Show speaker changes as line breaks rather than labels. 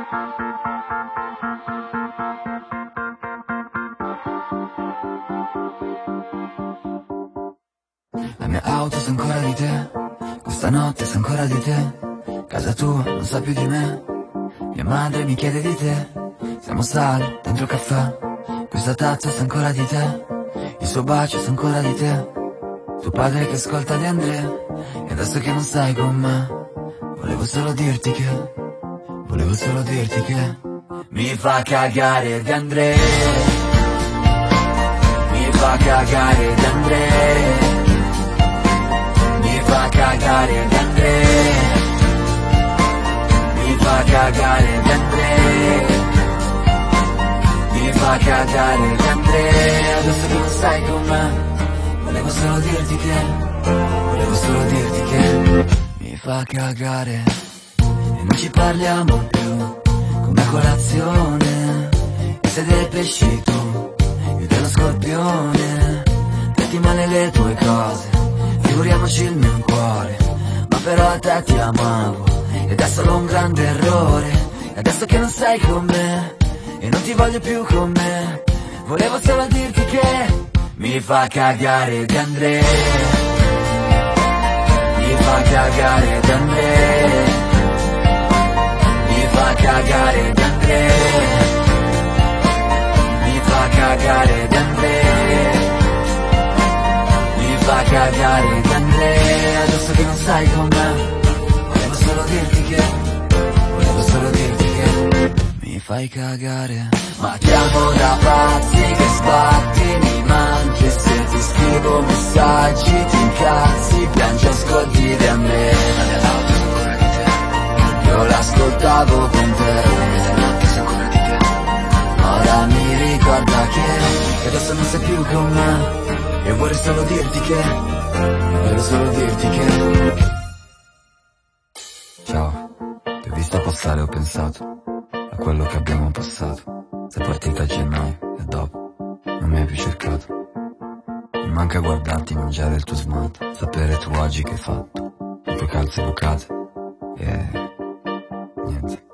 La mia auto sa ancora di te, questa notte sa ancora di te, casa tua non sa più di me, mia madre mi chiede di te, siamo stati dentro il caffè, questa tazza sa ancora di te, il suo bacio sa ancora di te, tuo padre che ascolta di Andrea, e adesso che non stai con me, volevo solo dirti che mi fa cagare di Andrea, mi fa cagare di Andrea, mi fa cagare di Andrea, mi fa cagare di Andrea, mi fa cagare di Andrea, adesso che non stai con me, volevo solo dirti che mi fa cagare e non ci parliamo più come a colazione, e sei del pesci tu, io dello scorpione, metti male le tue cose, figuriamoci il mio cuore, ma però a te ti amavo, ed è solo un grande errore, e adesso che non sei con me, e non ti voglio più con me, volevo solo dirti che mi fa cagare di Andrea, mi fa cagare di Andrea, mi fa cagare di Andrea, mi fa cagare di Andrea, mi fa cagare di Andrea, adesso che non stai con me, volevo solo dirti che mi fai cagare. Ma ti amo da pazzi che sbatti, mi manchi, e se ti scrivo messaggi ti incazzi, piangi ascolti di me, io l'ascoltavo con te, ora mi ricorda che adesso non sei più con me, e vorrei solo dirti che ciao, ti ho visto passare, ho pensato a quello che abbiamo passato, sei partita a gennaio e dopo non mi hai più cercato, mi manca guardarti mangiare il tuo smalto, sapere tu oggi che hai fatto, le tue calze bucate e niente.